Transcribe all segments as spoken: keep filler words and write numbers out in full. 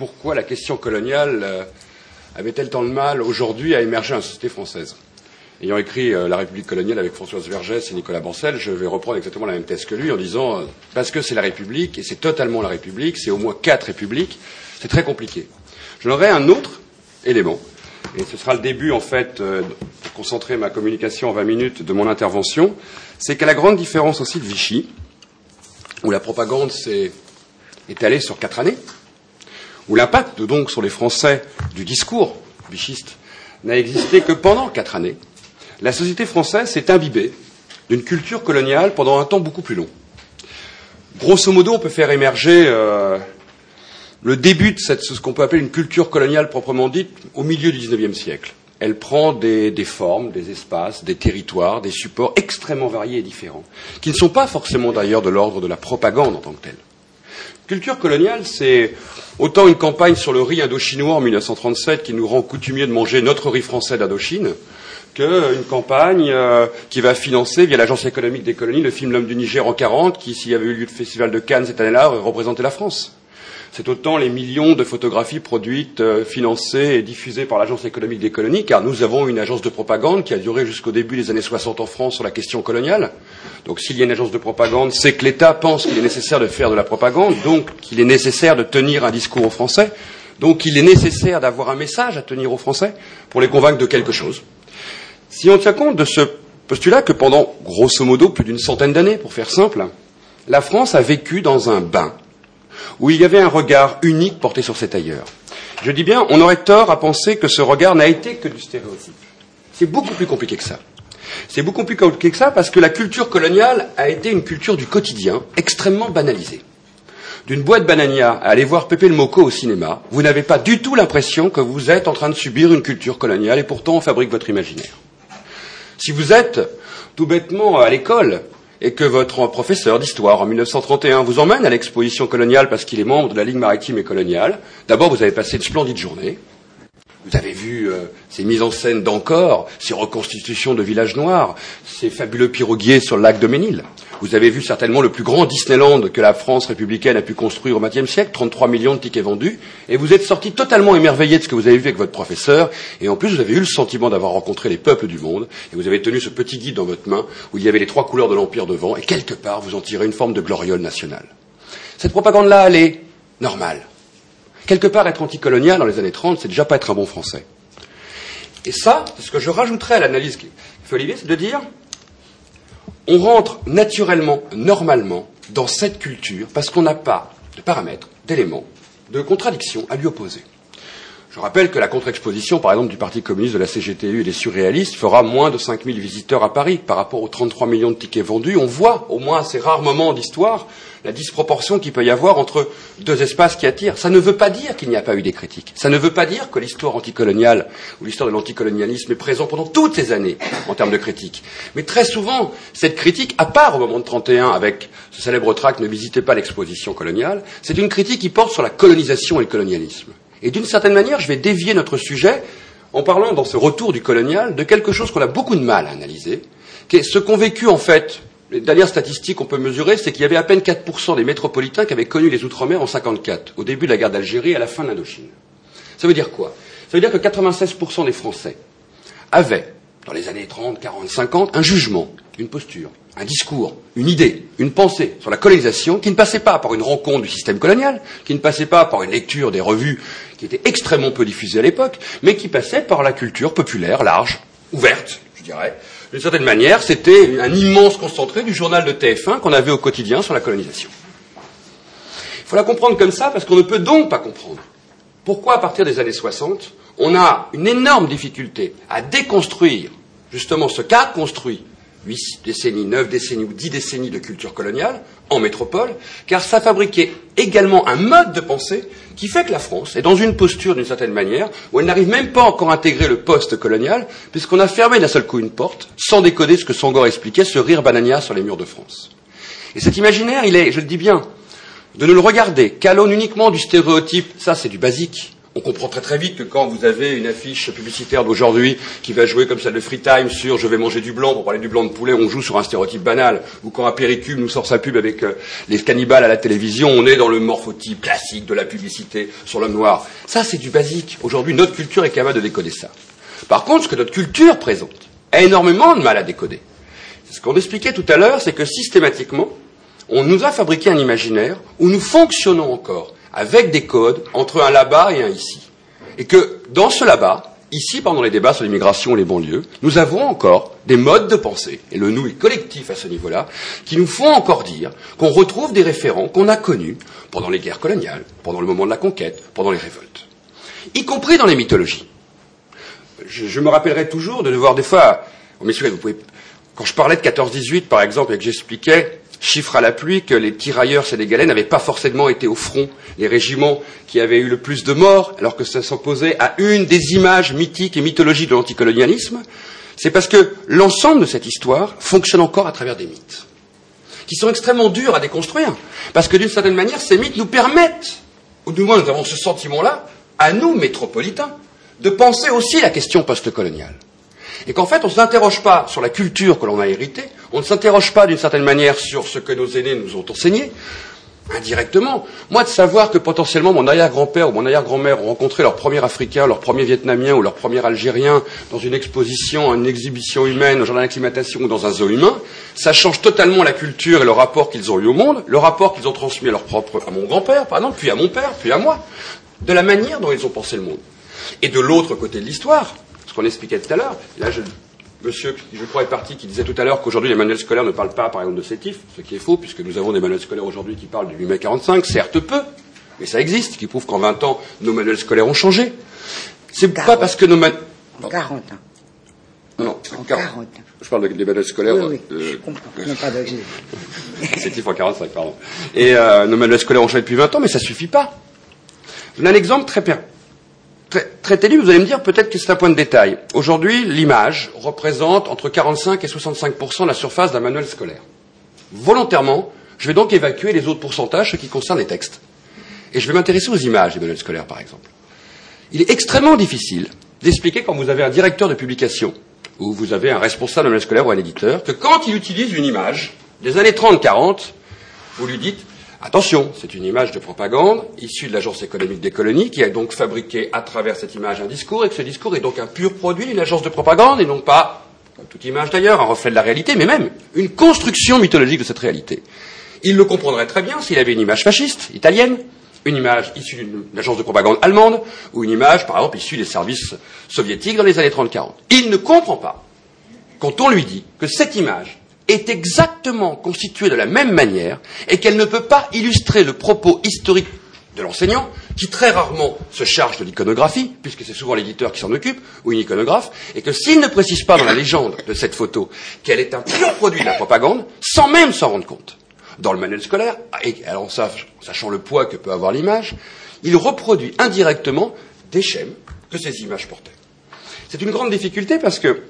pourquoi la question coloniale euh, avait-elle tant de mal aujourd'hui à émerger dans la société française. Ayant écrit euh, La République coloniale avec Françoise Vergès et Nicolas Bancel, je vais reprendre exactement la même thèse que lui en disant euh, parce que c'est la République, et c'est totalement la République, c'est au moins quatre républiques, c'est très compliqué. J'en aurai un autre élément, et ce sera le début, en fait, euh, pour concentrer ma communication en vingt minutes de mon intervention, c'est qu'à la grande différence aussi de Vichy, où la propagande s'est étalée sur quatre années, où l'impact donc sur les Français du discours vichiste n'a existé que pendant quatre années, la société française s'est imbibée d'une culture coloniale pendant un temps beaucoup plus long. Grosso modo, on peut faire émerger euh, le début de cette, ce qu'on peut appeler une culture coloniale proprement dite au milieu du dix-neuvième siècle. Elle prend des, des formes, des espaces, des territoires, des supports extrêmement variés et différents, qui ne sont pas forcément d'ailleurs de l'ordre de la propagande en tant que telle. Culture coloniale, c'est autant une campagne sur le riz indochinois en mille neuf cent trente-sept qui nous rend coutumiers de manger notre riz français d'Indochine, qu'une campagne euh, qui va financer, via l'Agence économique des colonies, le film L'homme du Niger en quarante, qui, s'il y avait eu lieu de festival de Cannes cette année-là, représentait la France. C'est autant les millions de photographies produites, euh, financées et diffusées par l'Agence économique des colonies, car nous avons une agence de propagande qui a duré jusqu'au début des années soixante en France sur la question coloniale. Donc s'il y a une agence de propagande, c'est que l'État pense qu'il est nécessaire de faire de la propagande, donc qu'il est nécessaire de tenir un discours aux Français, donc qu'il est nécessaire d'avoir un message à tenir aux Français pour les convaincre de quelque chose. Si on tient compte de ce postulat que pendant, grosso modo, plus d'une centaine d'années, pour faire simple, la France a vécu dans un bain où il y avait un regard unique porté sur cet ailleurs. Je dis bien, on aurait tort à penser que ce regard n'a été que du stéréotype. C'est beaucoup plus compliqué que ça. C'est beaucoup plus compliqué que ça parce que la culture coloniale a été une culture du quotidien extrêmement banalisée. D'une boîte banania à aller voir Pépé le Moco au cinéma, vous n'avez pas du tout l'impression que vous êtes en train de subir une culture coloniale et pourtant on fabrique votre imaginaire. Si vous êtes tout bêtement à l'école et que votre professeur d'histoire en mille neuf cent trente et un vous emmène à l'exposition coloniale parce qu'il est membre de la Ligue maritime et coloniale, d'abord vous avez passé une splendide journée, vous avez vu euh, ces mises en scène d'Ancor, ces reconstitutions de villages noirs, ces fabuleux piroguiers sur le lac de Ménil. Vous avez vu certainement le plus grand Disneyland que la France républicaine a pu construire au vingtième siècle, trente-trois millions de tickets vendus, et vous êtes sorti totalement émerveillé de ce que vous avez vu avec votre professeur, et en plus vous avez eu le sentiment d'avoir rencontré les peuples du monde, et vous avez tenu ce petit guide dans votre main, où il y avait les trois couleurs de l'Empire devant, et quelque part vous en tirez une forme de gloriole nationale. Cette propagande-là, elle est normale. Quelque part, être anticolonial dans les années trente, c'est déjà pas être un bon Français. Et ça, c'est ce que je rajouterais à l'analyse que fait Olivier, c'est de dire on rentre naturellement, normalement, dans cette culture parce qu'on n'a pas de paramètres, d'éléments, de contradictions à lui opposer. Je rappelle que la contre-exposition, par exemple, du Parti communiste, de la C G T U et des surréalistes fera moins de cinq mille visiteurs à Paris par rapport aux trente-trois millions de tickets vendus. On voit, au moins à ces rares moments d'histoire, la disproportion qu'il peut y avoir entre deux espaces qui attirent. Ça ne veut pas dire qu'il n'y a pas eu des critiques. Ça ne veut pas dire que l'histoire anticoloniale ou l'histoire de l'anticolonialisme est présente pendant toutes ces années en termes de critiques. Mais très souvent, cette critique, à part au moment de trente et un avec ce célèbre tract « Ne visitez pas l'exposition coloniale », c'est une critique qui porte sur la colonisation et le colonialisme. Et d'une certaine manière, je vais dévier notre sujet en parlant, dans ce retour du colonial, de quelque chose qu'on a beaucoup de mal à analyser, qui est ce qu'ont vécu, en fait, les dernières statistiques qu'on peut mesurer, c'est qu'il y avait à peine quatre pour cent des métropolitains qui avaient connu les Outre-mer en cinquante-quatre, au début de la guerre d'Algérie et à la fin de l'Indochine. Ça veut dire quoi? Ça veut dire que quatre-vingt-seize pour cent des Français avaient, dans les années trente, quarante, cinquante, un jugement, une posture, un discours, une idée, une pensée sur la colonisation qui ne passait pas par une rencontre du système colonial, qui ne passait pas par une lecture des revues qui étaient extrêmement peu diffusées à l'époque, mais qui passait par la culture populaire, large, ouverte, je dirais. D'une certaine manière, c'était un immense concentré du journal de T F un qu'on avait au quotidien sur la colonisation. Il faut la comprendre comme ça parce qu'on ne peut donc pas comprendre pourquoi, à partir des années soixante, on a une énorme difficulté à déconstruire justement ce qu'a construit huit décennies, neuf décennies ou dix décennies de culture coloniale en métropole, car ça fabriquait également un mode de pensée qui fait que la France est dans une posture, d'une certaine manière, où elle n'arrive même pas encore à intégrer le post-colonial, puisqu'on a fermé d'un seul coup une porte, sans décoder ce que Senghor expliquait, ce rire banania sur les murs de France. Et cet imaginaire, il est, je le dis bien, de ne le regarder qu'à l'aune uniquement du stéréotype, ça c'est du basique, On comprend très très vite que quand vous avez une affiche publicitaire d'aujourd'hui qui va jouer comme celle de Free Time sur « je vais manger du blanc » pour parler du blanc de poulet, on joue sur un stéréotype banal. Ou quand un Péricube nous sort sa pub avec euh, les cannibales à la télévision, on est dans le morphotype classique de la publicité sur l'homme noir. Ça, c'est du basique. Aujourd'hui, notre culture est capable de décoder ça. Par contre, ce que notre culture présente a énormément de mal à décoder. Ce qu'on expliquait tout à l'heure, c'est que systématiquement, on nous a fabriqué un imaginaire où nous fonctionnons encore avec des codes entre un là-bas et un ici. Et que dans ce là-bas, ici, pendant les débats sur l'immigration et les banlieues, nous avons encore des modes de pensée, et le nous est collectif à ce niveau-là, qui nous font encore dire qu'on retrouve des référents qu'on a connus pendant les guerres coloniales, pendant le moment de la conquête, pendant les révoltes, y compris dans les mythologies. Je, je me rappellerai toujours de devoir des fois, oh, messieurs, vous pouvez, quand je parlais de quatorze dix-huit, par exemple, et que j'expliquais chiffre à la pluie, que les tirailleurs sénégalais n'avaient pas forcément été au front, les régiments qui avaient eu le plus de morts, alors que ça s'opposait à une des images mythiques et mythologiques de l'anticolonialisme, c'est parce que l'ensemble de cette histoire fonctionne encore à travers des mythes, qui sont extrêmement durs à déconstruire, parce que d'une certaine manière, ces mythes nous permettent, ou du moins nous avons ce sentiment-là, à nous, métropolitains, de penser aussi la question post-coloniale. Et qu'en fait, on ne s'interroge pas sur la culture que l'on a héritée, on ne s'interroge pas d'une certaine manière sur ce que nos aînés nous ont enseigné, indirectement. Moi, de savoir que potentiellement mon arrière-grand-père ou mon arrière-grand-mère ont rencontré leur premier Africain, leur premier Vietnamien ou leur premier Algérien dans une exposition, une exhibition humaine, au jardin d'acclimatation ou dans un zoo humain, ça change totalement la culture et le rapport qu'ils ont eu au monde, le rapport qu'ils ont transmis à leur propre, à mon grand-père, par exemple, puis à mon père, puis à moi, de la manière dont ils ont pensé le monde. Et de l'autre côté de l'histoire, ce qu'on expliquait tout à l'heure, là, je, monsieur, qui je crois est parti, qui disait tout à l'heure qu'aujourd'hui les manuels scolaires ne parlent pas, par exemple, de sétif, ce qui est faux, puisque nous avons des manuels scolaires aujourd'hui qui parlent du huit mai quarante-cinq, certes peu, mais ça existe, qui prouve qu'en vingt ans, nos manuels scolaires ont changé. C'est pas parce que nos manuels... En quarante ans. Non, non, en quarante. quarante. Je parle des manuels scolaires... Oui, oui, euh, je comprends. Non, pas de... sétif en quarante-cinq, pardon. Et euh, nos manuels scolaires ont changé depuis vingt ans, mais ça suffit pas. Je donne un exemple très bien. Très, très ténu, vous allez me dire peut-être que c'est un point de détail. Aujourd'hui, l'image représente entre quarante-cinq et soixante-cinq pour cent de la surface d'un manuel scolaire. Volontairement, je vais donc évacuer les autres pourcentages, ceux qui concernent les textes. Et je vais m'intéresser aux images des manuels scolaires, par exemple. Il est extrêmement difficile d'expliquer quand vous avez un directeur de publication, ou vous avez un responsable de manuel scolaire ou un éditeur, que quand il utilise une image des années trente quarante, vous lui dites attention, c'est une image de propagande issue de l'Agence économique des colonies qui a donc fabriqué à travers cette image un discours et que ce discours est donc un pur produit d'une agence de propagande et non pas, comme toute image d'ailleurs, un reflet de la réalité, mais même une construction mythologique de cette réalité. Il le comprendrait très bien s'il avait une image fasciste, italienne, une image issue d'une agence de propagande allemande ou une image, par exemple, issue des services soviétiques dans les années trente quarante. Il ne comprend pas quand on lui dit que cette image est exactement constituée de la même manière et qu'elle ne peut pas illustrer le propos historique de l'enseignant, qui très rarement se charge de l'iconographie, puisque c'est souvent l'éditeur qui s'en occupe, ou une iconographe, et que s'il ne précise pas dans la légende de cette photo qu'elle est un pur produit de la propagande, sans même s'en rendre compte, dans le manuel scolaire, et alors sachant le poids que peut avoir l'image, il reproduit indirectement des schèmes que ces images portaient. C'est une grande difficulté parce que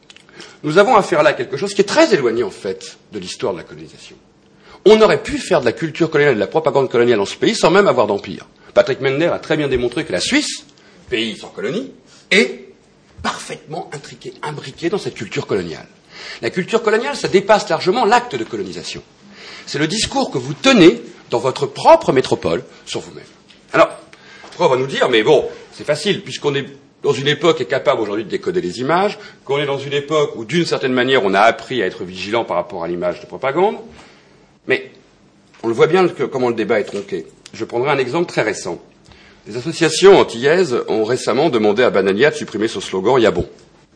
nous avons affaire là à quelque chose qui est très éloigné, en fait, de l'histoire de la colonisation. On aurait pu faire de la culture coloniale et de la propagande coloniale dans ce pays sans même avoir d'empire. Patrick Mender a très bien démontré que la Suisse, pays sans colonie, est parfaitement intriquée, imbriquée dans cette culture coloniale. La culture coloniale, ça dépasse largement l'acte de colonisation. C'est le discours que vous tenez dans votre propre métropole sur vous-même. Alors, après on va nous dire, mais bon, c'est facile, puisqu'on est dans une époque qui est capable aujourd'hui de décoder les images, qu'on est dans une époque où, d'une certaine manière, on a appris à être vigilant par rapport à l'image de propagande. Mais on le voit bien que, comment le débat est tronqué. Je prendrai un exemple très récent. Les associations antillaises ont récemment demandé à Banania de supprimer ce slogan « Y'a bon ».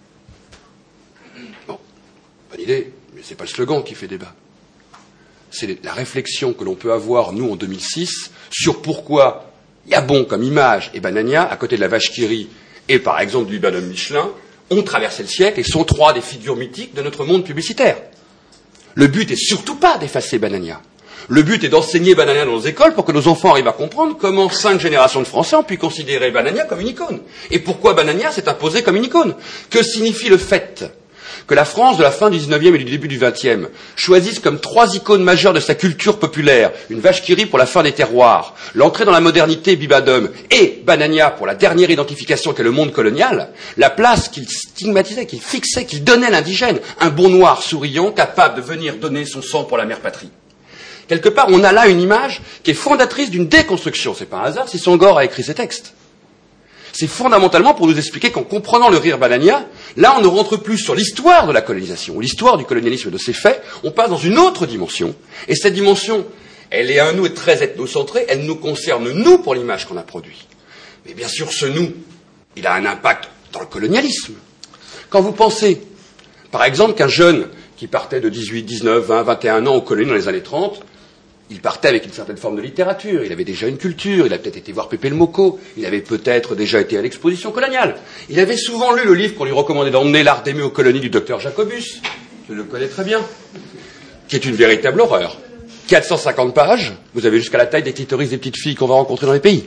Bon, bonne idée, mais ce n'est pas le slogan qui fait débat. C'est la réflexion que l'on peut avoir, nous, en deux mille six, sur pourquoi Y'a bon comme image et Banania, à côté de la vache qui rit, et par exemple du bonhomme Michelin, ont traversé le siècle et sont trois des figures mythiques de notre monde publicitaire. Le but est surtout pas d'effacer Banania. Le but est d'enseigner Banania dans nos écoles pour que nos enfants arrivent à comprendre comment cinq générations de Français ont pu considérer Banania comme une icône. Et pourquoi Banania s'est imposé comme une icône. Que signifie le fait que la France de la fin du dix-neuvième et du début du vingtième choisisse comme trois icônes majeures de sa culture populaire, une vache qui rit pour la fin des terroirs, l'entrée dans la modernité Bibadum et Banania pour la dernière identification qu'est le monde colonial, la place qu'il stigmatisait, qu'il fixait, qu'il donnait à l'indigène, un bon noir souriant capable de venir donner son sang pour la mère patrie. Quelque part, on a là une image qui est fondatrice d'une déconstruction. C'est pas un hasard si Senghor a écrit ces textes. C'est fondamentalement pour nous expliquer qu'en comprenant le rire Banania, là on ne rentre plus sur l'histoire de la colonisation, l'histoire du colonialisme et de ses faits, on passe dans une autre dimension. Et cette dimension, elle est à nous et très ethnocentrée, elle nous concerne nous pour l'image qu'on a produite. Mais bien sûr, ce nous, il a un impact dans le colonialisme. Quand vous pensez, par exemple, qu'un jeune qui partait de dix-huit, dix-neuf, vingt, vingt et un ans aux colonies dans les années trente, il partait avec une certaine forme de littérature, il avait déjà une culture, il a peut-être été voir Pépé le Mocco, il avait peut-être déjà été à l'exposition coloniale. Il avait souvent lu le livre qu'on lui recommandait d'emmener, L'art d'aimer aux colonies du docteur Jacobus, je le connais très bien, qui est une véritable horreur. quatre cent cinquante pages, vous avez jusqu'à la taille des clitoris des petites filles qu'on va rencontrer dans les pays.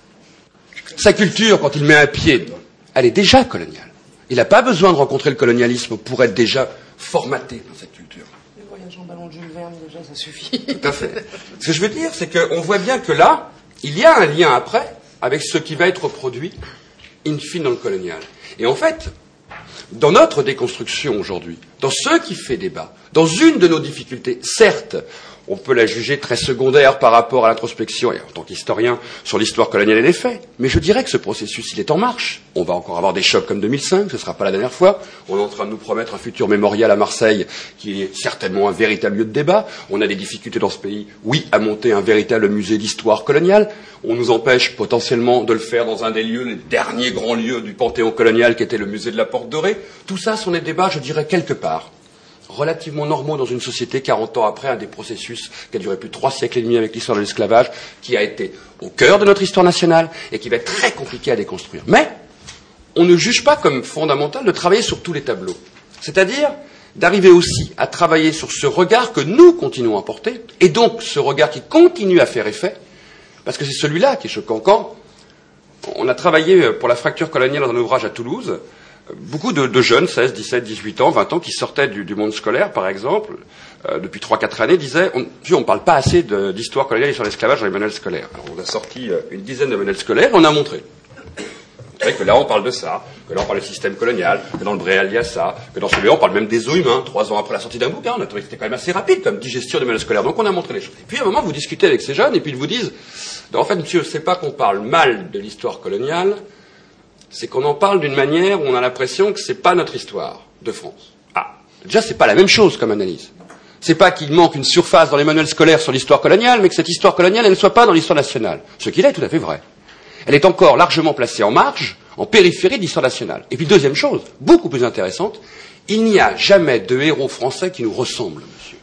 Sa culture, quand il met un pied, elle est déjà coloniale. Il n'a pas besoin de rencontrer le colonialisme pour être déjà formaté dans cette culture. Le voyage en ballon de Jules Verne, déjà, ça suffit. Tout à fait. Ce que je veux dire, c'est qu'on voit bien que là, il y a un lien après avec ce qui va être produit in fine dans le colonial. Et en fait, dans notre déconstruction aujourd'hui, dans ce qui fait débat, dans une de nos difficultés, certes, on peut la juger très secondaire par rapport à l'introspection et en tant qu'historien sur l'histoire coloniale et les faits, mais je dirais que ce processus, il est en marche. On va encore avoir des chocs comme deux mille cinq, ce ne sera pas la dernière fois. On est en train de nous promettre un futur mémorial à Marseille qui est certainement un véritable lieu de débat. On a des difficultés dans ce pays, oui, à monter un véritable musée d'histoire coloniale. On nous empêche potentiellement de le faire dans un des lieux, les derniers grands lieux du panthéon colonial qui était le musée de la Porte Dorée. Tout ça sont des débats, je dirais, quelque part relativement normaux dans une société, quarante ans après, un des processus qui a duré plus de trois siècles et demi avec l'histoire de l'esclavage, qui a été au cœur de notre histoire nationale et qui va être très compliqué à déconstruire. Mais on ne juge pas comme fondamental de travailler sur tous les tableaux. C'est-à-dire d'arriver aussi à travailler sur ce regard que nous continuons à porter, et donc ce regard qui continue à faire effet, parce que c'est celui-là qui est choquant. Quand on a travaillé pour la fracture coloniale dans un ouvrage à Toulouse, beaucoup de, de jeunes, seize, dix-sept, dix-huit ans, vingt ans, qui sortaient du, du monde scolaire, par exemple, euh, depuis trois quatre années, disaient on ne parle pas assez de, d'histoire coloniale et sur l'esclavage dans les manuels scolaires. Alors on a sorti euh, une dizaine de manuels scolaires et on a montré. On montré que là on parle de ça, que là on parle du système colonial, que dans le Bréal il y a ça, que dans celui-là on parle même des os humains, trois ans après la sortie d'un bouquin, on a trouvé que c'était quand même assez rapide comme digestion des manuels scolaires. Donc on a montré les choses. Et puis à un moment vous discutez avec ces jeunes et puis ils vous disent en fait monsieur, c'est pas qu'on parle mal de l'histoire coloniale, c'est qu'on en parle d'une manière où on a l'impression que c'est pas notre histoire de France. Ah, déjà c'est pas la même chose comme analyse. C'est pas qu'il manque une surface dans les manuels scolaires sur l'histoire coloniale, mais que cette histoire coloniale elle ne soit pas dans l'histoire nationale. Ce qui est tout à fait vrai. Elle est encore largement placée en marge, en périphérie de l'histoire nationale. Et puis deuxième chose, beaucoup plus intéressante, il n'y a jamais de héros français qui nous ressemblent, monsieur.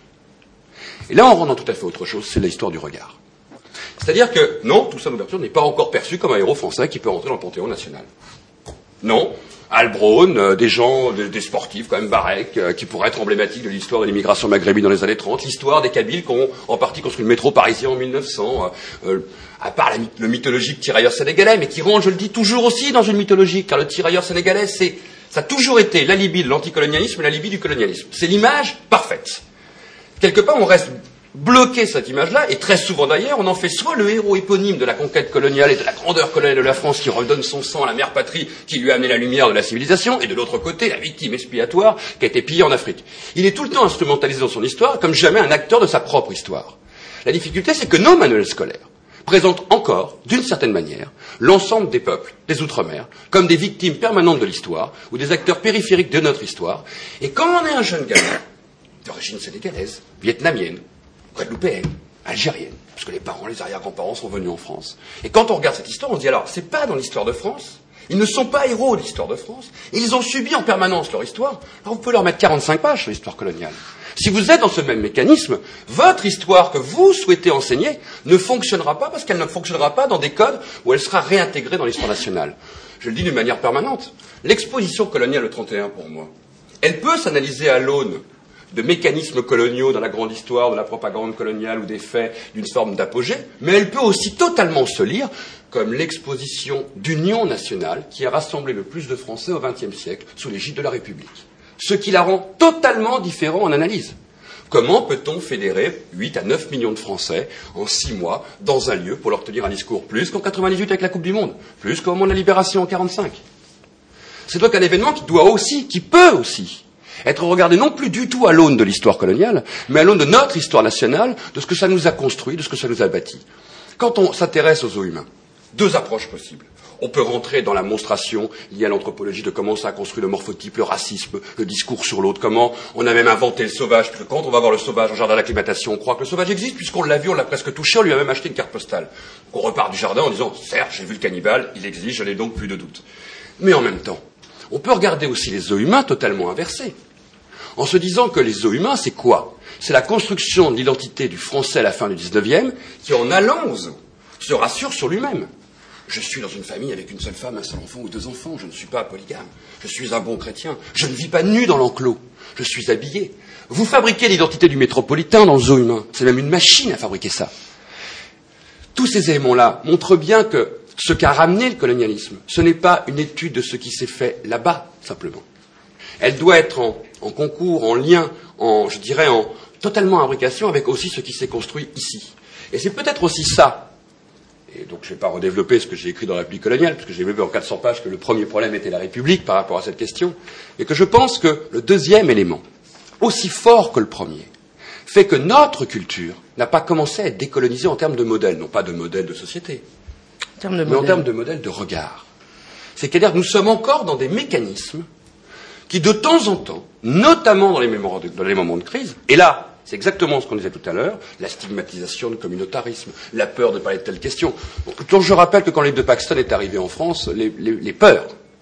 Et là on rentre dans tout à fait autre chose, c'est l'histoire du regard. C'est-à-dire que non, Toussaint Louverture n'est pas encore perçu comme un héros français qui peut rentrer dans le panthéon national. Non, Albraune, euh, des gens, des, des sportifs quand même, Barek, euh, qui pourraient être emblématiques de l'histoire de l'immigration maghrébine dans les années trente, l'histoire des Kabyles qui ont en partie construit le métro parisien en mille neuf cents, euh, euh, à part la, le mythologique tirailleur sénégalais, mais qui rentre, je le dis, toujours aussi dans une mythologie, car le tirailleur sénégalais, c'est, ça a toujours été l'alibi de l'anticolonialisme et l'alibi du colonialisme. C'est l'image parfaite. Quelque part, on reste bloquer cette image-là, et très souvent d'ailleurs, on en fait soit le héros éponyme de la conquête coloniale et de la grandeur coloniale de la France qui redonne son sang à la mère patrie qui lui a amené la lumière de la civilisation, et de l'autre côté, la victime expiatoire qui a été pillée en Afrique. Il est tout le temps instrumentalisé dans son histoire comme jamais un acteur de sa propre histoire. La difficulté, c'est que nos manuels scolaires présentent encore, d'une certaine manière, l'ensemble des peuples, des Outre-mer, comme des victimes permanentes de l'histoire, ou des acteurs périphériques de notre histoire, et quand on est un jeune gamin, d'origine sénégalaise, vietnamienne, guadeloupéenne, algérienne, parce que les parents, les arrière-grands-parents sont venus en France. Et quand on regarde cette histoire, on se dit alors, c'est pas dans l'histoire de France, ils ne sont pas héros de l'histoire de France, et ils ont subi en permanence leur histoire, alors vous pouvez leur mettre quarante-cinq pages sur l'histoire coloniale. Si vous êtes dans ce même mécanisme, votre histoire que vous souhaitez enseigner ne fonctionnera pas parce qu'elle ne fonctionnera pas dans des codes où elle sera réintégrée dans l'histoire nationale. Je le dis d'une manière permanente. L'exposition coloniale au trente et un, pour moi, elle peut s'analyser à l'aune de mécanismes coloniaux dans la grande histoire, de la propagande coloniale ou des faits d'une forme d'apogée, mais elle peut aussi totalement se lire comme l'exposition d'union nationale qui a rassemblé le plus de Français au vingtième siècle sous l'égide de la République. ce qui la rend totalement différente en analyse. Comment peut-on fédérer huit à neuf millions de Français en six mois dans un lieu pour leur tenir un discours plus qu'en quatre-vingt-dix-huit avec la Coupe du Monde, plus qu'au moment de la Libération en quarante-cinq? C'est donc un événement qui doit aussi, qui peut aussi, être regardé non plus du tout à l'aune de l'histoire coloniale, mais à l'aune de notre histoire nationale, de ce que ça nous a construit, de ce que ça nous a bâti. Quand on s'intéresse aux zoos humains, deux approches possibles. On peut rentrer dans la monstration liée à l'anthropologie de comment ça a construit le morphotype, le racisme, le discours sur l'autre, comment on a même inventé le sauvage, puisque quand on va voir le sauvage en jardin d'acclimatation, on croit que le sauvage existe, puisqu'on l'a vu, on l'a presque touché, on lui a même acheté une carte postale. On repart du jardin en disant, certes, j'ai vu le cannibale, il existe, je n'ai donc plus de doute. Mais en même temps, on peut regarder aussi les zoos humains totalement inversés, en se disant que les zoos humains, c'est quoi? C'est la construction de l'identité du français à la fin du dix-neuvième, qui en allant aux zoos, se rassure sur lui-même. Je suis dans une famille avec une seule femme, un seul enfant ou deux enfants, je ne suis pas polygame, je suis un bon chrétien, je ne vis pas nu dans l'enclos, je suis habillé. Vous fabriquez l'identité du métropolitain dans le zoo humain, c'est même une machine à fabriquer ça. Tous ces éléments-là montrent bien que ce qu'a ramené le colonialisme, ce n'est pas une étude de ce qui s'est fait là-bas, simplement. Elle doit être en, en concours, en lien, en, je dirais, en totalement imbrication avec aussi ce qui s'est construit ici. Et c'est peut-être aussi ça, et donc je ne vais pas redévelopper ce que j'ai écrit dans la République coloniale, puisque j'ai vu en quatre cents pages que le premier problème était la République par rapport à cette question, et que je pense que le deuxième élément, aussi fort que le premier, fait que notre culture n'a pas commencé à être décolonisée en termes de modèle, non pas de modèle de société, En termes de mais en modèle. termes de modèle de regard. C'est-à-dire que nous sommes encore dans des mécanismes qui, de temps en temps, notamment dans les, mémoires de, dans les moments de crise, et là, c'est exactement ce qu'on disait tout à l'heure, la stigmatisation, le communautarisme, la peur de parler de telle question. Donc, je rappelle que quand le livre de Paxton est arrivé en France, les, les, les peurs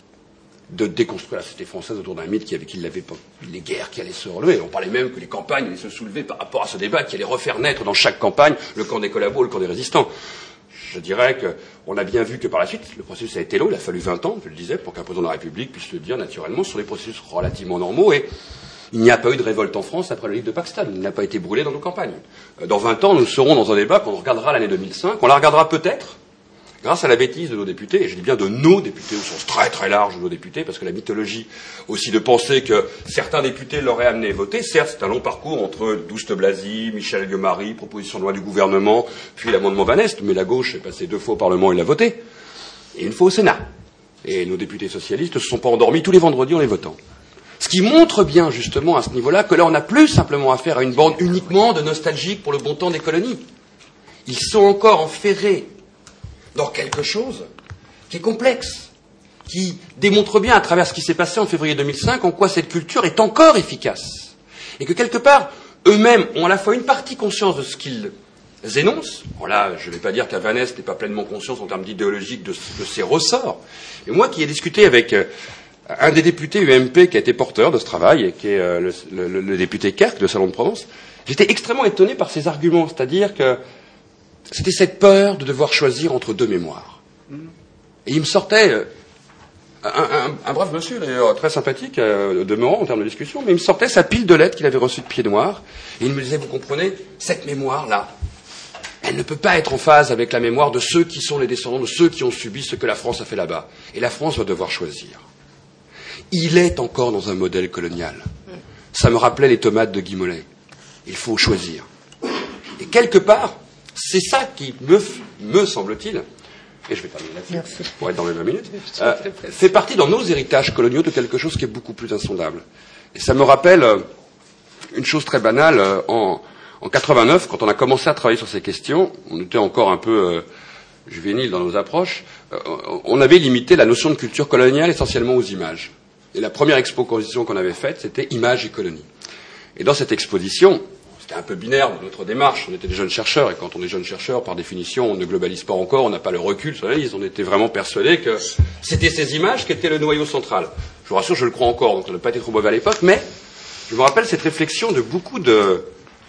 de déconstruire la société française autour d'un mythe qui avait, qui l'avait pas, les guerres qui allaient se relever. On parlait même que les campagnes allaient se soulever par rapport à ce débat qui allait refaire naître dans chaque campagne le camp des collabos, le camp des résistants. Je dirais qu'on a bien vu que par la suite, le processus a été long, il a fallu vingt ans, je le disais, pour qu'un président de la République puisse le dire naturellement sur des processus relativement normaux, et il n'y a pas eu de révolte en France après le livre de Paxton, il n'a pas été brûlé dans nos campagnes. Dans vingt ans, nous serons dans un débat, quand on regardera l'année deux mille cinq, on la regardera peut-être grâce à la bêtise de nos députés, et je dis bien de nos députés, au sens très très large de nos députés, parce que la mythologie aussi de penser que certains députés l'auraient amené à voter, certes c'est un long parcours entre Douste Blazy, Michel Guemary, proposition de loi du gouvernement, puis l'amendement Van Est, mais la gauche est passée deux fois au Parlement et l'a voté, et une fois au Sénat. Et nos députés socialistes ne se sont pas endormis tous les vendredis en les votant. Ce qui montre bien justement à ce niveau-là que là on n'a plus simplement affaire à une bande uniquement de nostalgiques pour le bon temps des colonies. Ils sont encore enferrés dans quelque chose qui est complexe, qui démontre bien à travers ce qui s'est passé en février deux mille cinq en quoi cette culture est encore efficace. Et que quelque part, eux-mêmes ont à la fois une partie conscience de ce qu'ils énoncent. Bon là, je ne vais pas dire qu'à Van Est n'est pas pleinement conscience en termes d'idéologique de, de ses ressorts. Et moi qui ai discuté avec euh, un des députés U M P qui a été porteur de ce travail, et qui est euh, le, le, le député Kerk de Salon de Provence, j'étais extrêmement étonné par ses arguments, c'est-à-dire que c'était cette peur de devoir choisir entre deux mémoires. Et il me sortait, euh, un, un, un brave monsieur d'ailleurs, très sympathique, euh, demeurant en termes de discussion, mais il me sortait sa pile de lettres qu'il avait reçues de pied noir, et il me disait, vous comprenez, cette mémoire-là, elle ne peut pas être en phase avec la mémoire de ceux qui sont les descendants, de ceux qui ont subi ce que la France a fait là-bas. Et la France va devoir choisir. Il est encore dans un modèle colonial. Ça me rappelait les tomates de Guy Mollet. Il faut choisir. Et quelque part, c'est ça qui me, me semble-t-il, et je vais terminer là-dessus, pour être dans les vingt minutes, euh, fait partie dans nos héritages coloniaux de quelque chose qui est beaucoup plus insondable. Et ça me rappelle euh, une chose très banale. Euh, en, en quatre-vingt-neuf, quand on a commencé à travailler sur ces questions, on était encore un peu euh, juvénile dans nos approches, euh, on avait limité la notion de culture coloniale essentiellement aux images. Et la première exposition qu'on avait faite, c'était images et colonies. Et dans cette exposition, c'était un peu binaire dans notre démarche. On était des jeunes chercheurs, et quand on est jeune chercheur, par définition, on ne globalise pas encore, on n'a pas le recul sur l'analyse. On était vraiment persuadés que c'était ces images qui étaient le noyau central. Je vous rassure, je le crois encore, donc ça n'a pas été trop mauvais à l'époque, mais je me rappelle cette réflexion de beaucoup de,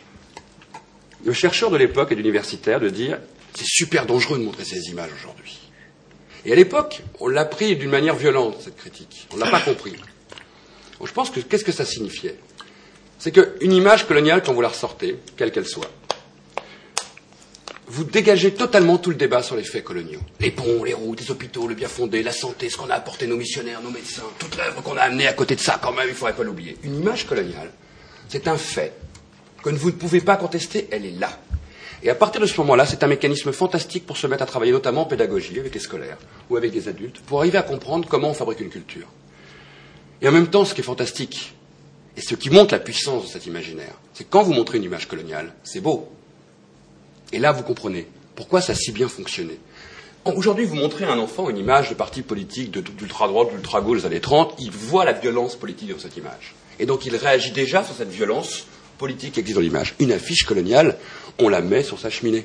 de chercheurs de l'époque et d'universitaires de dire c'est super dangereux de montrer ces images aujourd'hui. Et à l'époque, on l'a pris d'une manière violente, cette critique. On ne l'a pas compris. Donc je pense que qu'est-ce que ça signifiait ? C'est qu'une image coloniale, quand vous la ressortez, quelle qu'elle soit, vous dégagez totalement tout le débat sur les faits coloniaux. Les ponts, les routes, les hôpitaux, le bien fondé, la santé, ce qu'on a apporté nos missionnaires, nos médecins, toute l'œuvre qu'on a amenée à côté de ça, quand même, il ne faudrait pas l'oublier. Une image coloniale, c'est un fait que vous ne pouvez pas contester, elle est là. Et à partir de ce moment-là, c'est un mécanisme fantastique pour se mettre à travailler notamment en pédagogie, avec les scolaires, ou avec les adultes, pour arriver à comprendre comment on fabrique une culture. Et en même temps, ce qui est fantastique, et ce qui montre la puissance de cet imaginaire, c'est que quand vous montrez une image coloniale, c'est beau. Et là, vous comprenez pourquoi ça a si bien fonctionné. Aujourd'hui, vous montrez à un enfant une image de parti politique, d'ultra-droite, d'ultra-gauche des années trente, il voit la violence politique dans cette image. Et donc, il réagit déjà sur cette violence politique qui existe dans l'image. Une affiche coloniale, on la met sur sa cheminée.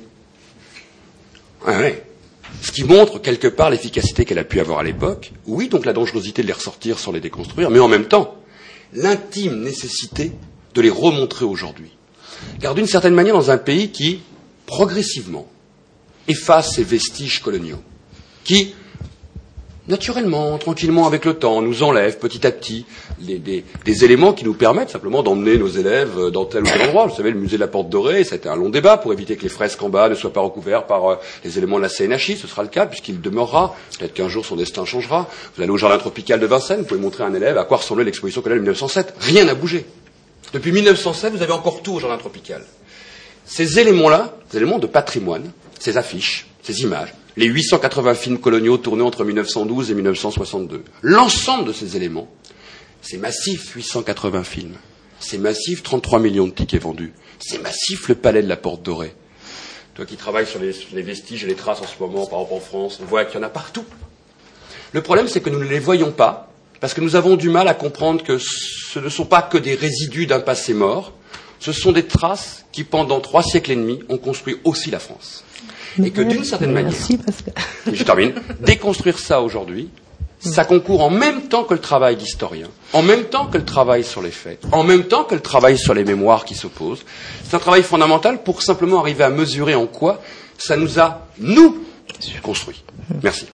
Ah ouais. Ce qui montre quelque part l'efficacité qu'elle a pu avoir à l'époque. Oui, donc la dangerosité de les ressortir sans les déconstruire, mais en même temps, l'intime nécessité de les remontrer aujourd'hui. Car d'une certaine manière, dans un pays qui, progressivement, efface ces vestiges coloniaux, qui, naturellement, tranquillement, avec le temps, nous enlève petit à petit les, des, des éléments qui nous permettent simplement d'emmener nos élèves dans tel ou tel endroit. Vous savez, le musée de la Porte Dorée, ça a été un long débat pour éviter que les fresques en bas ne soient pas recouvertes par euh, les éléments de la C N H I. Ce sera le cas, puisqu'il demeurera. Peut-être qu'un jour, son destin changera. Vous allez au jardin tropical de Vincennes, vous pouvez montrer à un élève à quoi ressemblait l'exposition coloniale de mille neuf cent sept. Rien n'a bougé. Depuis mille neuf cent sept, vous avez encore tout au jardin tropical. Ces éléments-là, ces éléments de patrimoine, ces affiches, ces images, les huit cent quatre-vingts films coloniaux tournés entre mille neuf cent douze et mille neuf cent soixante-deux, l'ensemble de ces éléments, c'est massif, huit cent quatre-vingts films, c'est massif, trente-trois millions de tickets vendus, c'est massif, le palais de la Porte Dorée. Toi qui travailles sur les, sur les vestiges et les traces en ce moment, par exemple en France, on voit qu'il y en a partout. Le problème, c'est que nous ne les voyons pas, parce que nous avons du mal à comprendre que ce ne sont pas que des résidus d'un passé mort, ce sont des traces qui, pendant trois siècles et demi, ont construit aussi la France. Et que d'une certaine manière, je termine, déconstruire ça aujourd'hui, ça concourt en même temps que le travail d'historien, en même temps que le travail sur les faits, en même temps que le travail sur les mémoires qui s'opposent. C'est un travail fondamental pour simplement arriver à mesurer en quoi ça nous a, nous, construit. Merci.